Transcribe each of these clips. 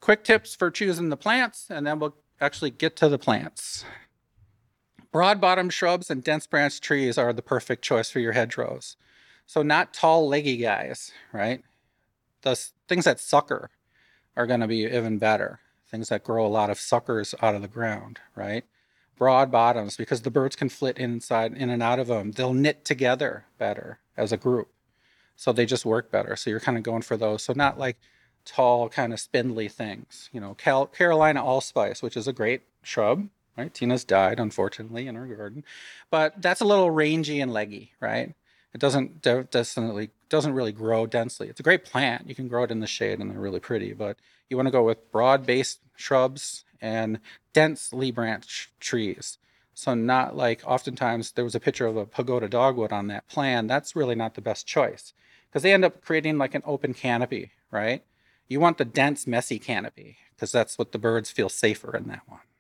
quick tips for choosing the plants, and then we'll actually get to the plants. Broad-bottom shrubs and dense branch trees are the perfect choice for your hedgerows. So not tall, leggy guys, right? The things that sucker are going to be even better. Things that grow a lot of suckers out of the ground, right? Broad bottoms, because the birds can flit inside, in and out of them. They'll knit together better as a group. So they just work better. So you're kind of going for those. So not like tall, kind of spindly things. You know, Carolina allspice, which is a great shrub, right? Tina's died, unfortunately, in her garden. But that's a little rangy and leggy, right? It doesn't really grow densely. It's a great plant. You can grow it in the shade and they're really pretty, but you want to go with broad-based shrubs and densely branched trees. So not like, oftentimes there was a picture of a pagoda dogwood on that plan. That's really not the best choice because they end up creating like an open canopy, right? You want the dense, messy canopy because that's what the birds feel safer in that one.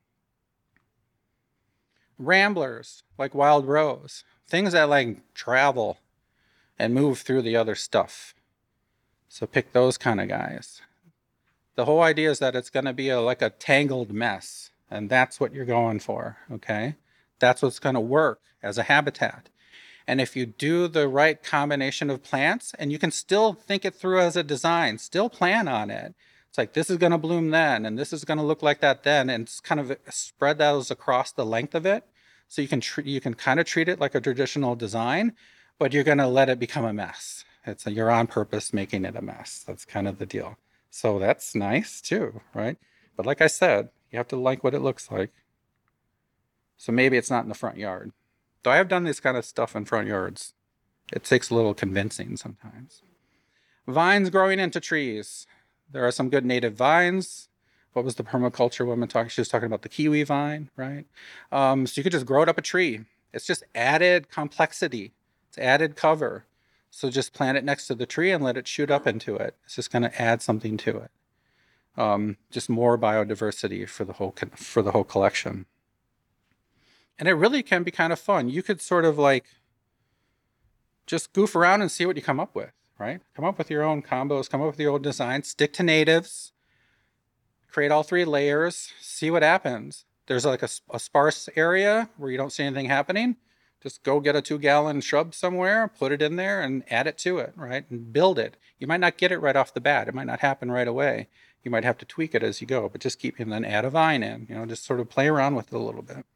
Ramblers, like wild rose, things that like travel and move through the other stuff. So pick those kind of guys. The whole idea is that it's going to be like a tangled mess, and that's what you're going for, okay? That's what's going to work as a habitat. And if you do the right combination of plants, and you can still think it through as a design, still plan on it. It's like, this is going to bloom then, and this is going to look like that then, and it's kind of spread those across the length of it. So you can kind of treat it like a traditional design, but you're going to let it become a mess. You're on purpose making it a mess. That's kind of the deal. So that's nice too, right? But like I said, you have to like what it looks like. So maybe it's not in the front yard. Though I have done this kind of stuff in front yards. It takes a little convincing sometimes. Vines growing into trees. There are some good native vines. What was the permaculture woman talking? She was talking about the kiwi vine, right? So you could just grow it up a tree. It's just added complexity. It's added cover. So just plant it next to the tree and let it shoot up into it. It's just going to add something to it. Just more biodiversity for the whole collection. And it really can be kind of fun. You could sort of like just goof around and see what you come up with, right? Come up with your own combos, come up with your own designs, stick to natives, create all 3 layers, see what happens. There's like a sparse area where you don't see anything happening. Just go get a 2-gallon shrub somewhere, put it in there and add it to it, right? And build it. You might not get it right off the bat. It might not happen right away. You might have to tweak it as you go, but just keep, and then add a vine in, just sort of play around with it a little bit.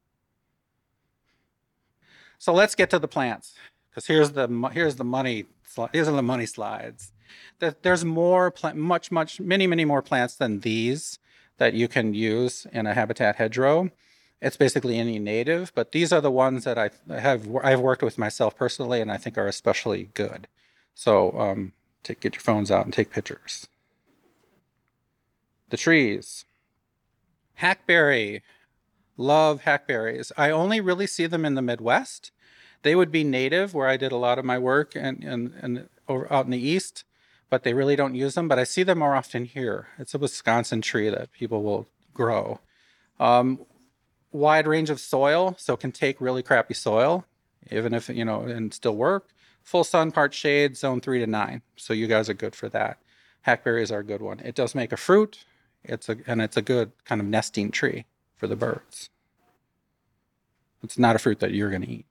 So let's get to the plants, because here's the money. These are the money slides. There's more, many more plants than these that you can use in a habitat hedgerow. It's basically any native, but these are the ones that I've worked with myself personally, and I think are especially good. So get your phones out and take pictures. The trees. Hackberry. Love hackberries. I only really see them in the Midwest. They would be native where I did a lot of my work and over out in the East, but they really don't use them. But I see them more often here. It's a Wisconsin tree that people will grow. Wide range of soil, so it can take really crappy soil, even if, and still work. Full sun, part shade, zone 3 to 9. So you guys are good for that. Hackberries are a good one. It does make a fruit. It's a good kind of nesting tree for the birds. It's not a fruit that you're going to eat.